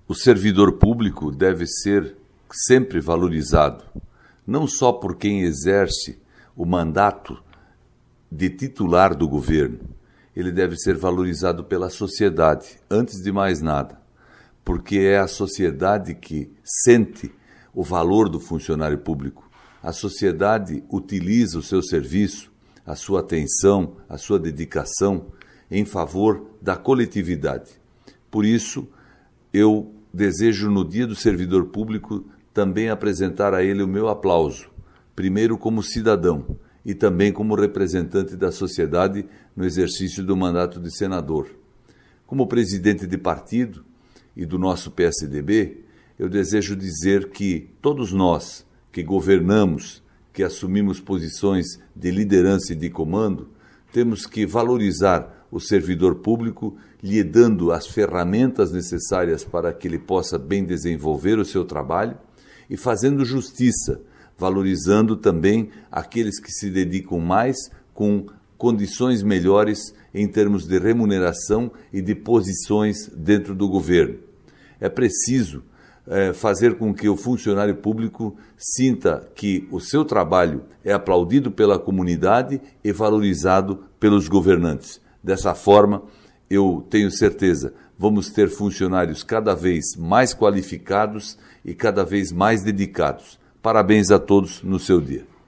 O servidor público deve ser sempre valorizado, não só por quem exerce o mandato de titular do governo. Ele deve ser valorizado pela sociedade, antes de mais nada, porque é a sociedade que sente o valor do funcionário público. A sociedade utiliza o seu serviço, a sua atenção, a sua dedicação em favor da coletividade. Por isso, eu desejo, no Dia do Servidor Público, também apresentar a ele o meu aplauso, primeiro como cidadão e também como representante da sociedade no exercício do mandato de senador. Como presidente de partido e do nosso PSDB, eu desejo dizer que todos nós que governamos, que assumimos posições de liderança e de comando, temos que valorizar o servidor público, lhe dando as ferramentas necessárias para que ele possa bem desenvolver o seu trabalho e fazendo justiça, valorizando também aqueles que se dedicam mais com condições melhores em termos de remuneração e de posições dentro do governo. É preciso fazer com que o funcionário público sinta que o seu trabalho é aplaudido pela comunidade e valorizado pelos governantes. Dessa forma, eu tenho certeza, vamos ter funcionários cada vez mais qualificados e cada vez mais dedicados. Parabéns a todos no seu dia.